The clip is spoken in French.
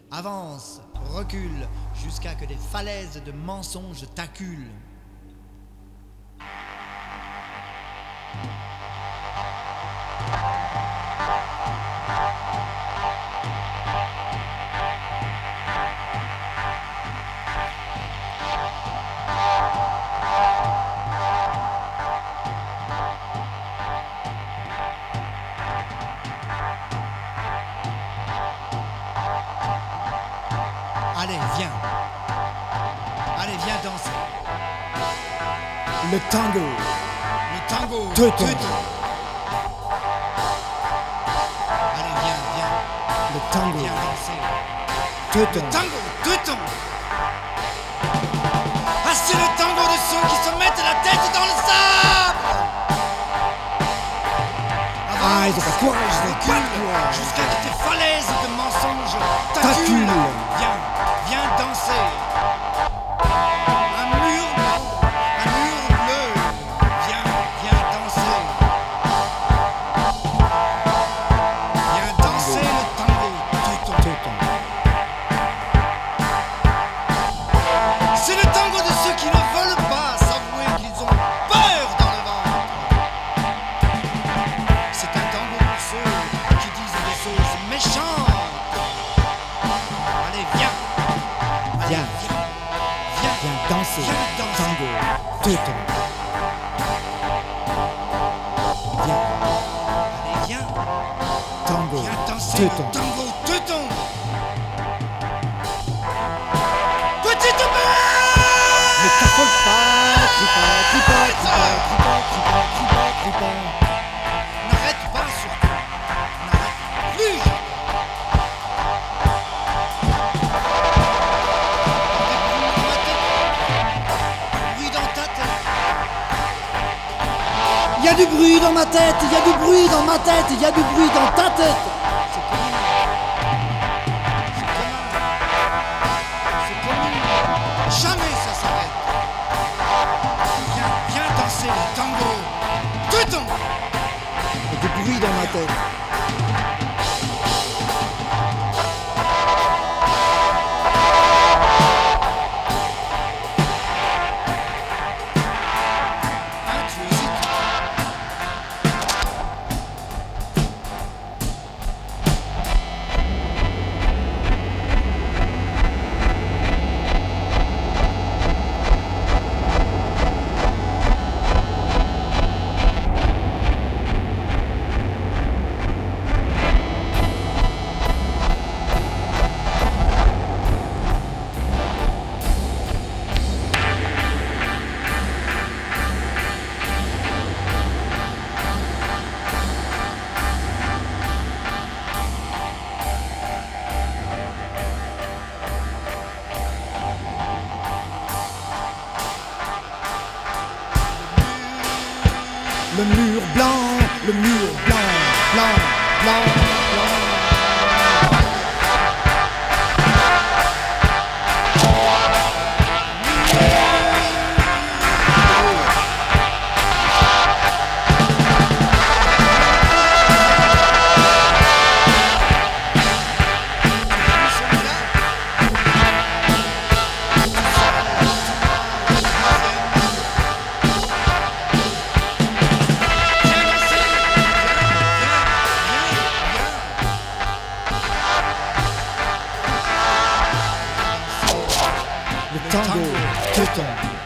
Avance, recule, jusqu'à que des falaises de mensonges t'acculent. Allez, viens. Allez, viens danser. Le tango. Le tango. Teuton. Allez, viens, viens. Le tango. Viens danser. Teuton. Le tango, teuton. Ah, c'est le tango de ceux qui se mettent la tête dans le sable. Ah, ils ont pas de courage, ils ont pas de Recule courage. jusqu'à que tes falaises de mensonges T'acculent. t'acculent. Viens, viens danser. Un mur blanc, un mur bleu. Viens, viens danser. Viens danser le tango, teuton. Teuton. C'est le tango de ceux qui ne veulent pas s'avouer qu'ils ont peur dans le ventre. C'est un tango pour ceux qui disent des choses méchantes. Allez, viens. Allez, Viens. viens. Viens danser. Viens danser. Tango. Teuton. Viens. Allez, viens. Tango. Viens danser Teuton. le tango teuton. Petite bête. Ne t'affole pas. Crie pas, crie pas, crie pas, crie pas, crie pas, crie pas, crie pas. N'arrête pas surtout. N'arrête plus. Bruit dans ta tête. Il y a du bruit dans ma tête, il y a du bruit dans ma tête, il y a du bruit dans ta tête. C'est commun. Jamais ça s'arrête. Viens, viens danser le tango. Teuton. Il y a du bruit dans ma tête. Hein, tu hésites. Le mur blanc, le mur blanc, blanc, blanc, blanc. Le tango, teuton.